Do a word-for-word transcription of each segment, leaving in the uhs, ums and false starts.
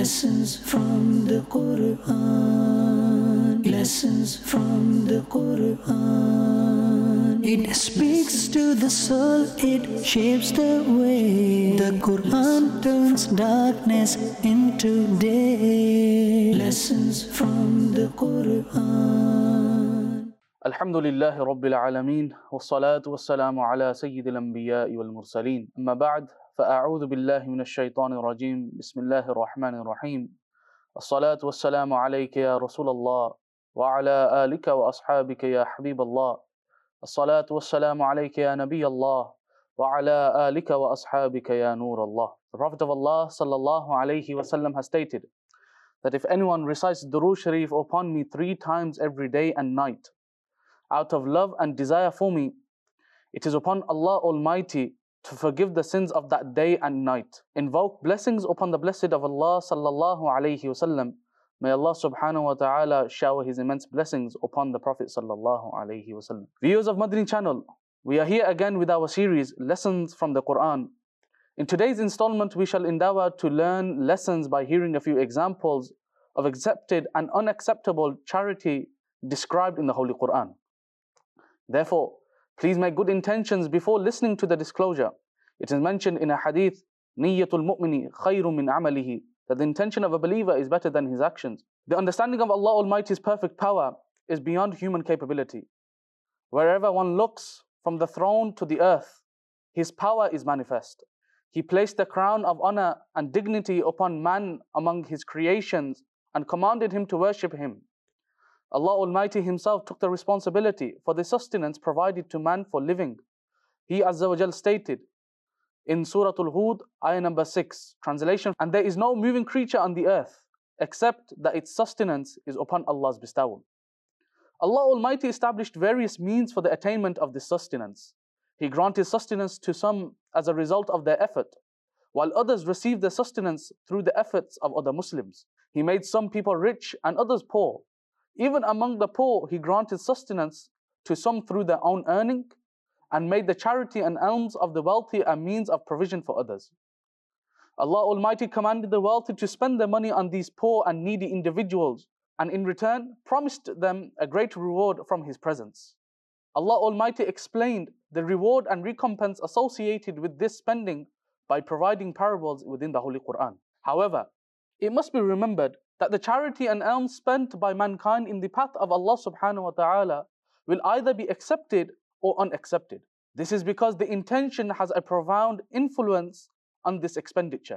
Lessons from the Quran. Lessons from the Quran. It speaks to the soul, it shapes the way. The Quran turns darkness into day. Lessons from the Quran. Alhamdulillahi Rabbil Alameen. Wassalatu wassalamu ala Sayyidil Anbiya'i wal Mursaleen. Amma ba'd. فأعوذ بالله من الشيطان الرجيم بسم الله الرحمن الرحيم الصلاة والسلام عليك يا رسول الله وعلى آلك وأصحابك يا حبيب الله الصلاة والسلام عليك يا نبي الله وعلى آلك وأصحابك يا نور الله. The Prophet of Allah sallallahu alayhi wasallam has stated that if anyone recites Durood Sharif upon me three times every day and night out of love and desire for me, it is upon Allah Almighty to forgive the sins of that day and night. Invoke blessings upon the Blessed of Allah sallallahu alayhi wasallam. May Allah subhanahu wa ta'ala shower His immense blessings upon the Prophet sallallahu alayhi wasallam. Viewers of Madani Channel, we are here again with our series, Lessons from the Quran. In today's installment, we shall endeavor to learn lessons by hearing a few examples of accepted and unacceptable charity described in the Holy Quran. Therefore, please make good intentions before listening to the disclosure. It is mentioned in a hadith, Niyyatul mu'mini khayru min amalihi, that the intention of a believer is better than his actions. The understanding of Allah Almighty's perfect power is beyond human capability. Wherever one looks, from the throne to the earth, His power is manifest. He placed the crown of honor and dignity upon man among His creations and commanded him to worship Him. Allah Almighty Himself took the responsibility for the sustenance provided to man for living. He Azza wa Jal stated in Surah Al-Hud, ayah number six, translation, and there is no moving creature on the earth except that its sustenance is upon Allah's bestowal. Allah Almighty established various means for the attainment of this sustenance. He granted sustenance to some as a result of their effort, while others received their sustenance through the efforts of other Muslims. He made some people rich and others poor. Even among the poor, He granted sustenance to some through their own earning and made the charity and alms of the wealthy a means of provision for others. Allah Almighty commanded the wealthy to spend their money on these poor and needy individuals and in return promised them a great reward from His presence. Allah Almighty explained the reward and recompense associated with this spending by providing parables within the Holy Quran. However, it must be remembered that the charity and alms spent by mankind in the path of Allah subhanahu wa ta'ala will either be accepted or unaccepted. This is because the intention has a profound influence on this expenditure.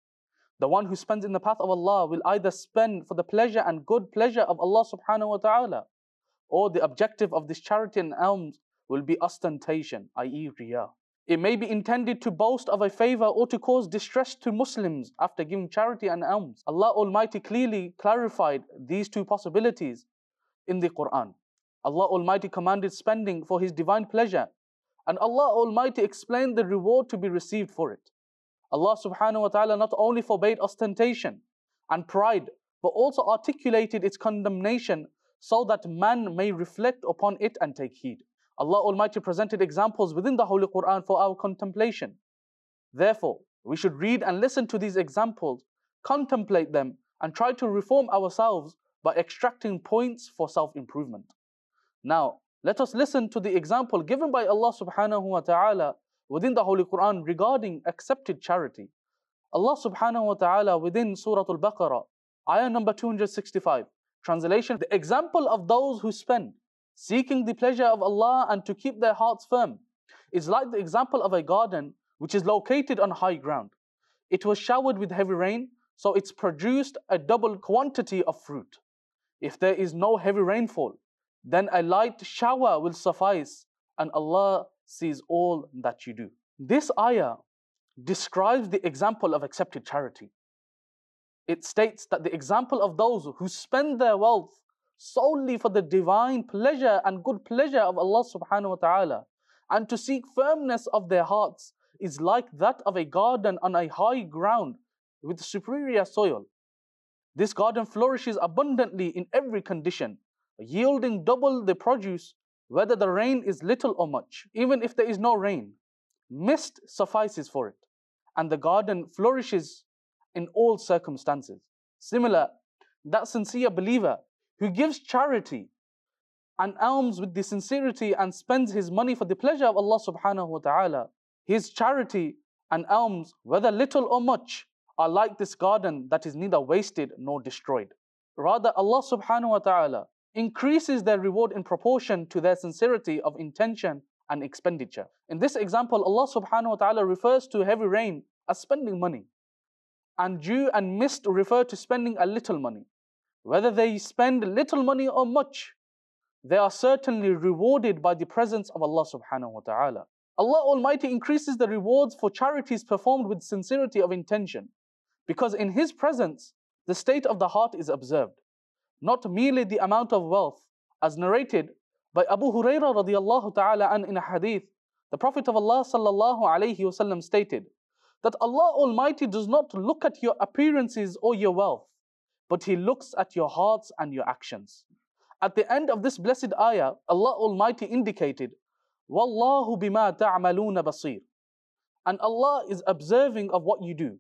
The one who spends in the path of Allah will either spend for the pleasure and good pleasure of Allah subhanahu wa ta'ala, or the objective of this charity and alms will be ostentation, that is riyah. It may be intended to boast of a favor or to cause distress to Muslims after giving charity and alms. Allah Almighty clearly clarified these two possibilities in the Quran. Allah Almighty commanded spending for His divine pleasure, and Allah Almighty explained the reward to be received for it. Allah subhanahu wa ta'ala not only forbade ostentation and pride, but also articulated its condemnation so that man may reflect upon it and take heed. Allah Almighty presented examples within the Holy Quran for our contemplation. Therefore, we should read and listen to these examples, contemplate them, and try to reform ourselves by extracting points for self-improvement. Now, let us listen to the example given by Allah subhanahu wa ta'ala within the Holy Quran regarding accepted charity. Allah subhanahu wa ta'ala within Surah Al-Baqarah, ayah number two hundred sixty-five, translation, the example of those who spend, seeking the pleasure of Allah and to keep their hearts firm, is like the example of a garden which is located on high ground. It was showered with heavy rain, so it's produced a double quantity of fruit. If there is no heavy rainfall, then a light shower will suffice, and Allah sees all that you do. This ayah describes the example of accepted charity. It states that the example of those who spend their wealth solely for the divine pleasure and good pleasure of Allah subhanahu wa ta'ala, and to seek firmness of their hearts, is like that of a garden on a high ground with superior soil. This garden flourishes abundantly in every condition, yielding double the produce, whether the rain is little or much. Even if there is no rain, mist suffices for it, and the garden flourishes in all circumstances. Similar, that sincere believer who gives charity and alms with the sincerity and spends his money for the pleasure of Allah subhanahu wa ta'ala, his charity and alms, whether little or much, are like this garden that is neither wasted nor destroyed. Rather, Allah subhanahu wa ta'ala increases their reward in proportion to their sincerity of intention and expenditure. In this example, Allah subhanahu wa ta'ala refers to heavy rain as spending money, and dew and mist refer to spending a little money. Whether they spend little money or much, they are certainly rewarded by the presence of Allah subhanahu wa ta'ala. Allah Almighty increases the rewards for charities performed with sincerity of intention, because in His presence, the state of the heart is observed, not merely the amount of wealth. As narrated by Abu Hurairah radiallahu ta'ala an in a hadith, the Prophet of Allah sallallahu alayhi wasallam stated that Allah Almighty does not look at your appearances or your wealth, but He looks at your hearts and your actions. At the end of this blessed ayah, Allah Almighty indicated, Wallahu bima ta'maluna basir, and Allah is observing of what you do.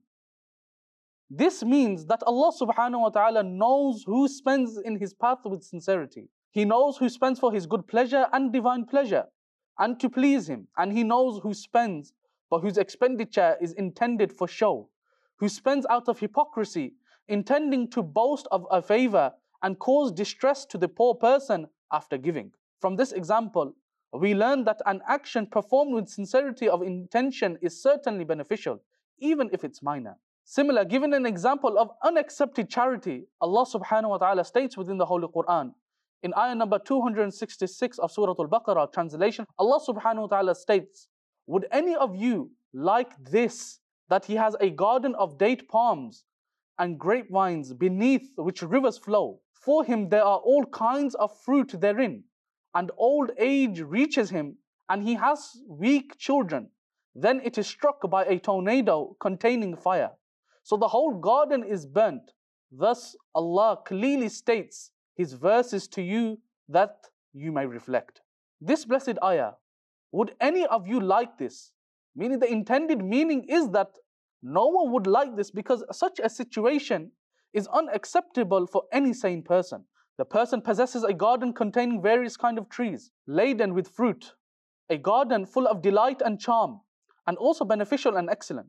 This means that Allah subhanahu wa ta'ala knows who spends in His path with sincerity. He knows who spends for His good pleasure and divine pleasure, and to please Him. And He knows who spends but whose expenditure is intended for show, who spends out of hypocrisy, intending to boast of a favor and cause distress to the poor person after giving. From this example, we learn that an action performed with sincerity of intention is certainly beneficial, even if it's minor. Similar, given an example of unaccepted charity, Allah subhanahu wa ta'ala states within the Holy Quran, in ayah number two hundred sixty-six of Surah Al-Baqarah, translation, Allah subhanahu wa ta'ala states, would any of you like this, that he has a garden of date palms and grapevines beneath which rivers flow? For him there are all kinds of fruit therein, and old age reaches him, and he has weak children. Then it is struck by a tornado containing fire, so the whole garden is burnt. Thus Allah clearly states His verses to you that you may reflect. This blessed ayah, would any of you like this? Meaning the intended meaning is that no one would like this, because such a situation is unacceptable for any sane person. The person possesses a garden containing various kinds of trees, laden with fruit, a garden full of delight and charm, and also beneficial and excellent.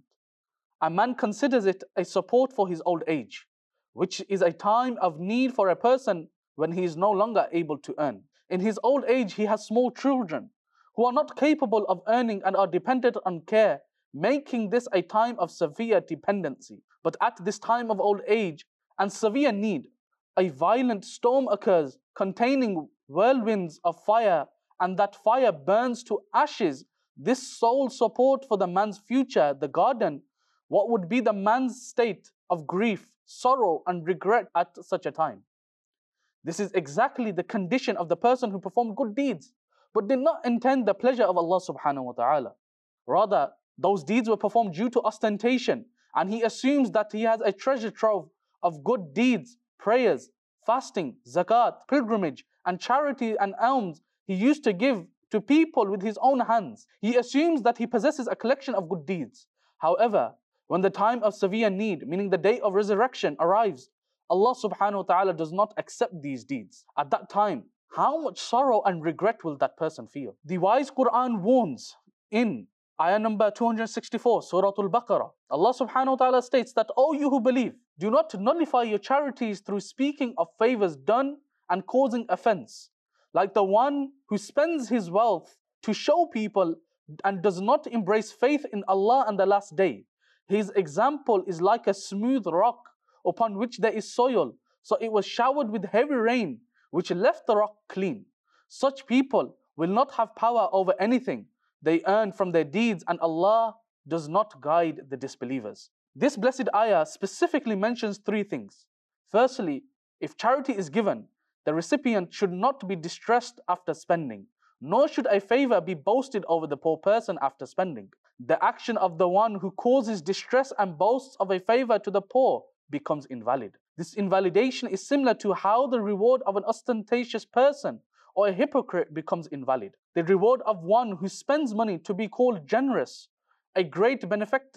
A man considers it a support for his old age, which is a time of need for a person when he is no longer able to earn. In his old age, he has small children who are not capable of earning and are dependent on care, making this a time of severe dependency. But at this time of old age and severe need, a violent storm occurs containing whirlwinds of fire, and that fire burns to ashes this sole support for the man's future, the garden. What would be the man's state of grief, sorrow, and regret at such a time? This is exactly the condition of the person who performed good deeds, but did not intend the pleasure of Allah subhanahu wa ta'ala. Rather, those deeds were performed due to ostentation, and he assumes that he has a treasure trove of good deeds, prayers, fasting, zakat, pilgrimage, and charity and alms he used to give to people with his own hands. He assumes that he possesses a collection of good deeds. However, when the time of severe need, meaning the day of resurrection, arrives, Allah subhanahu wa ta'ala does not accept these deeds. At that time, how much sorrow and regret will that person feel? The wise Quran warns in ayah number two hundred sixty-four, Surah Al-Baqarah. Allah subhanahu wa ta'ala states that, O you who believe, do not nullify your charities through speaking of favors done and causing offense, like the one who spends his wealth to show people and does not embrace faith in Allah and the last day. His example is like a smooth rock upon which there is soil, so it was showered with heavy rain, which left the rock clean. Such people will not have power over anything they earn from their deeds, and Allah does not guide the disbelievers. This blessed ayah specifically mentions three things. Firstly, if charity is given, the recipient should not be distressed after spending, nor should a favor be boasted over the poor person after spending. The action of the one who causes distress and boasts of a favor to the poor becomes invalid. This invalidation is similar to how the reward of an ostentatious person or a hypocrite becomes invalid. The reward of one who spends money to be called generous, a great benefactor,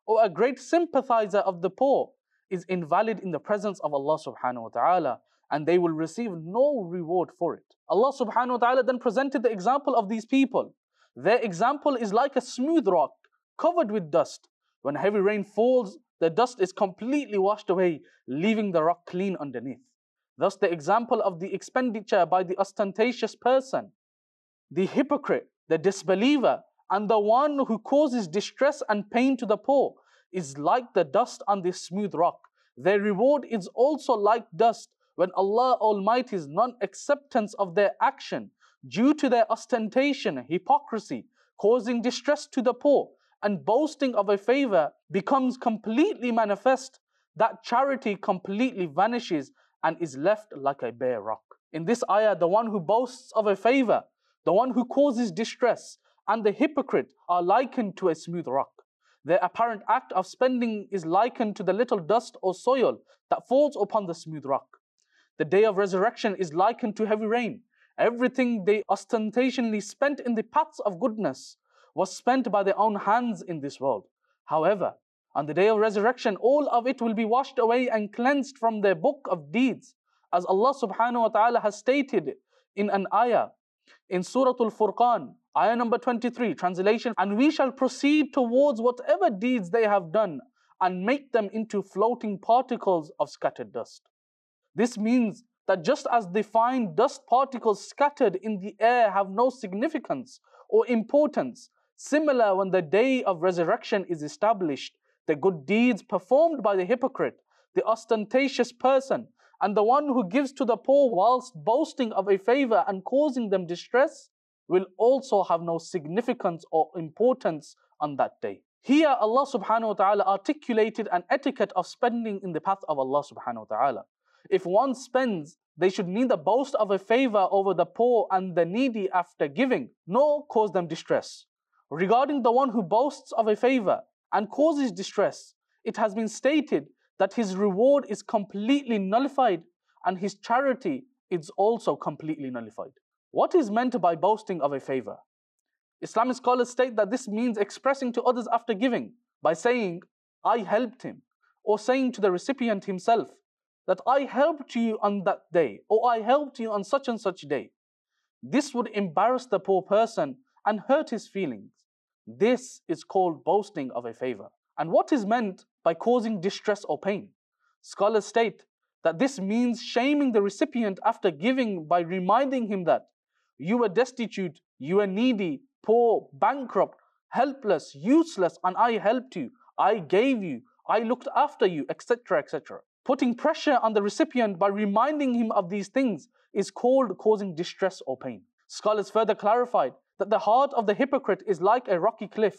or a great sympathizer of the poor is invalid in the presence of Allah subhanahu wa ta'ala, and they will receive no reward for it. Allah subhanahu wa ta'ala then presented the example of these people. Their example is like a smooth rock covered with dust. When heavy rain falls, the dust is completely washed away, leaving the rock clean underneath. Thus the example of the expenditure by the ostentatious person, the hypocrite, the disbeliever, and the one who causes distress and pain to the poor is like the dust on this smooth rock. Their reward is also like dust when Allah Almighty's non-acceptance of their action due to their ostentation, hypocrisy, causing distress to the poor, and boasting of a favor becomes completely manifest, that charity completely vanishes and is left like a bare rock. In this ayah, the one who boasts of a favor, the one who causes distress, and the hypocrite are likened to a smooth rock. Their apparent act of spending is likened to the little dust or soil that falls upon the smooth rock. The day of resurrection is likened to heavy rain. Everything they ostentatiously spent in the paths of goodness was spent by their own hands in this world. However, on the day of resurrection, all of it will be washed away and cleansed from their book of deeds, as Allah subhanahu wa ta'ala has stated in an ayah in Surah Al-Furqan, ayah number twenty-three, translation, and we shall proceed towards whatever deeds they have done and make them into floating particles of scattered dust. This means that just as the fine dust particles scattered in the air have no significance or importance, similar when the day of resurrection is established, the good deeds performed by the hypocrite, the ostentatious person, and the one who gives to the poor whilst boasting of a favor and causing them distress will also have no significance or importance on that day. Here Allah subhanahu wa ta'ala articulated an etiquette of spending in the path of Allah subhanahu wa ta'ala. If one spends, they should neither boast of a favor over the poor and the needy after giving, nor cause them distress. Regarding the one who boasts of a favor and causes distress, it has been stated that his reward is completely nullified and his charity is also completely nullified. What is meant by boasting of a favor? Islamic scholars state that this means expressing to others after giving by saying, I helped him, or saying to the recipient himself that I helped you on that day, or I helped you on such and such day. This would embarrass the poor person and hurt his feelings. This is called boasting of a favor. And what is meant by causing distress or pain? Scholars state that this means shaming the recipient after giving by reminding him that you were destitute, you were needy, poor, bankrupt, helpless, useless, and I helped you, I gave you, I looked after you, et cetera, et cetera. Putting pressure on the recipient by reminding him of these things is called causing distress or pain. Scholars further clarified that the heart of the hypocrite is like a rocky cliff.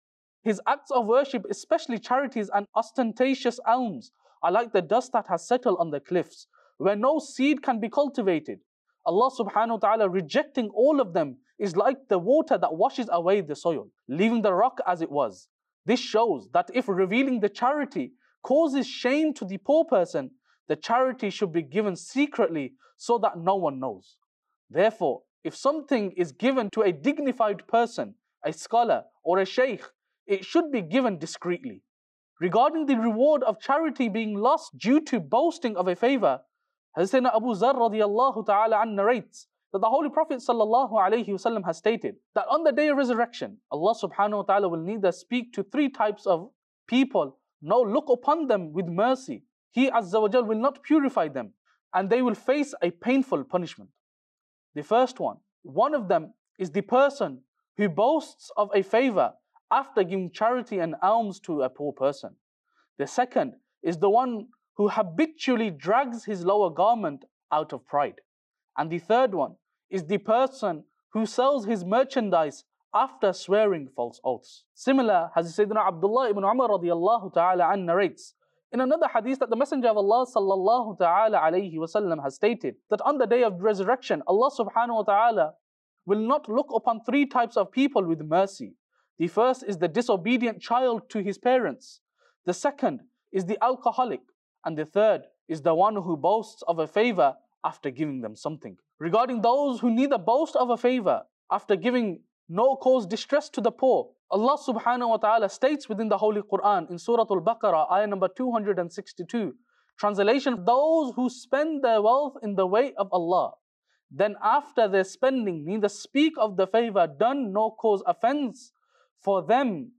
His acts of worship, especially charities and ostentatious alms, are like the dust that has settled on the cliffs, where no seed can be cultivated. Allah subhanahu wa ta'ala rejecting all of them is like the water that washes away the soil, leaving the rock as it was. This shows that if revealing the charity causes shame to the poor person, the charity should be given secretly so that no one knows. Therefore, if something is given to a dignified person, a scholar or a sheikh, it should be given discreetly. Regarding the reward of charity being lost due to boasting of a favor, Hazrat Abu Zar radiallahu ta'ala an narrates that the Holy Prophet sallallahu alayhi wasallam has stated that on the day of resurrection, Allah subhanahu wa ta'ala will neither speak to three types of people, nor look upon them with mercy. He Azza wa Jal will not purify them, and they will face a painful punishment. The first one, one of them is the person who boasts of a favor after giving charity and alms to a poor person. The second is the one who habitually drags his lower garment out of pride. And the third one is the person who sells his merchandise after swearing false oaths. Similar, Hazrat Sayyidina Abdullah ibn Umar radiallahu ta'ala an narrates in another hadith that the Messenger of Allah sallallahu ta'ala alayhi wasallam has stated that on the day of resurrection, Allah subhanahu wa ta'ala will not look upon three types of people with mercy. The first is the disobedient child to his parents. The second is the alcoholic. And the third is the one who boasts of a favor after giving them something. Regarding those who neither boast of a favor after giving nor cause distress to the poor. Allah subhanahu wa ta'ala states within the Holy Quran in Surah Al-Baqarah, ayah number two hundred sixty-two, translation, those who spend their wealth in the way of Allah, then after their spending neither speak of the favor done nor cause offense, for them,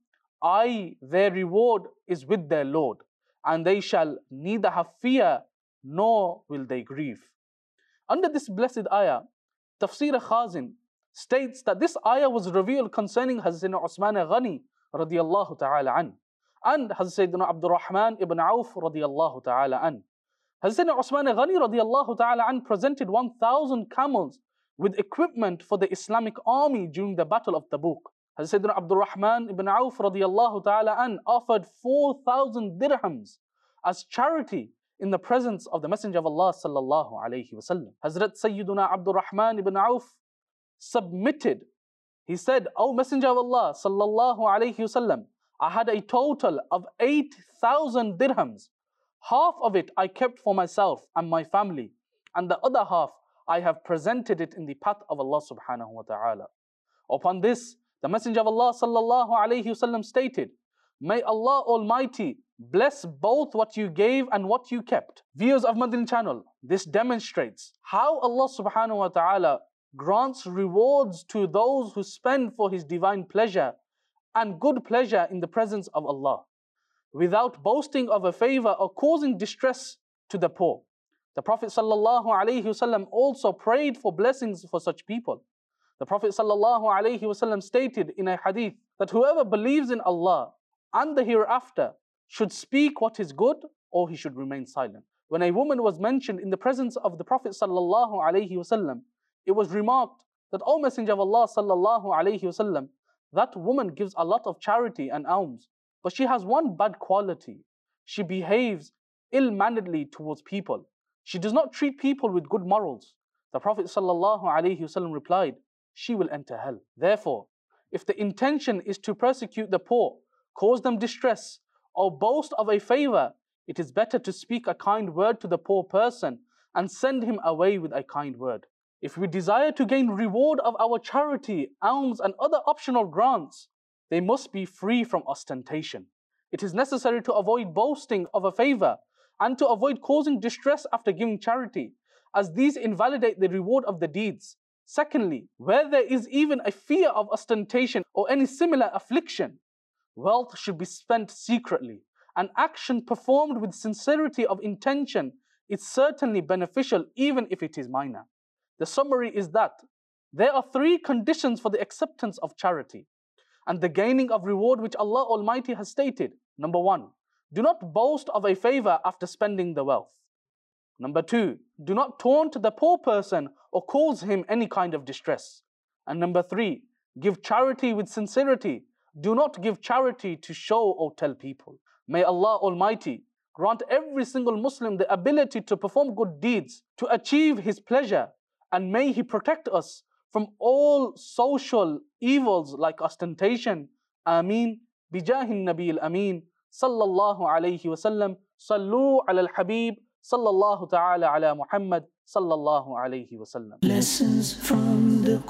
I, their reward is with their Lord, and they shall neither have fear nor will they grieve. Under this blessed ayah, Tafsir Khazin states that this ayah was revealed concerning Hazrat Uthman Ghani radiyallahu ta'ala an, and Hazrat Sayyidina Abdul Rahman ibn Auf radiyallahu ta'ala an. Hazrat Uthman Ghani radiyallahu ta'ala an presented one thousand camels with equipment for the Islamic army during the Battle of Tabuk. Hazrat Sayyidina Abdul Rahman ibn Auf radiyallahu ta'ala an offered four thousand dirhams as charity in the presence of the Messenger of Allah sallallahu alayhi wa sallam. Hazrat Sayyidina Abdul Rahman ibn Auf submitted. He said, O Messenger of Allah sallallahu alayhi wa sallam, I had a total of eight thousand dirhams. Half of it I kept for myself and my family, and the other half I have presented it in the path of Allah subhanahu wa ta'ala. Upon this, the Messenger of Allah sallallahu alayhi wa sallam stated, May Allah Almighty bless both what you gave and what you kept. Viewers of Madani channel, this demonstrates how Allah subhanahu wa ta'ala grants rewards to those who spend for His divine pleasure and good pleasure in the presence of Allah, without boasting of a favor or causing distress to the poor. The Prophet sallallahu alaihi wasallam also prayed for blessings for such people. The Prophet sallallahu alaihi wasallam stated in a hadith that whoever believes in Allah and the hereafter should speak what is good, or he should remain silent. When a woman was mentioned in the presence of the Prophet sallallahu alaihi wasallam, it was remarked that, O Messenger of Allah sallallahu alaihi wasallam, that woman gives a lot of charity and alms, but she has one bad quality. She behaves ill-manneredly towards people. She does not treat people with good morals. The Prophet sallallahu alaihi wasallam replied, she will enter hell. Therefore, if the intention is to persecute the poor, cause them distress, or boast of a favor, it is better to speak a kind word to the poor person and send him away with a kind word. If we desire to gain reward of our charity, alms and other optional grants, they must be free from ostentation. It is necessary to avoid boasting of a favor and to avoid causing distress after giving charity, as these invalidate the reward of the deeds. Secondly, where there is even a fear of ostentation or any similar affliction, wealth should be spent secretly. An action performed with sincerity of intention is certainly beneficial even if it is minor. The summary is that there are three conditions for the acceptance of charity and the gaining of reward which Allah Almighty has stated. Number one, do not boast of a favor after spending the wealth. Number two, do not taunt the poor person or cause him any kind of distress. And number three, give charity with sincerity. Do not give charity to show or tell people. May Allah Almighty grant every single Muslim the ability to perform good deeds, to achieve His pleasure, and may He protect us from all social evils like ostentation. Ameen. Bijahin Nabi al-Ameen. Sallallahu alayhi wa sallam. Sallu ala al-Habib. Sallallahu ta'ala ala Muhammad. Sallallahu alayhi wa sallam. Lessons from the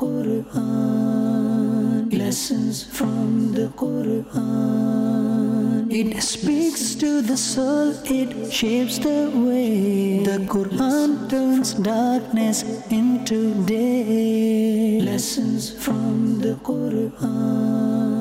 Quran. Lessons from the Quran. It speaks to the soul, it shapes the way. The Quran turns darkness into day. Lessons from the Quran.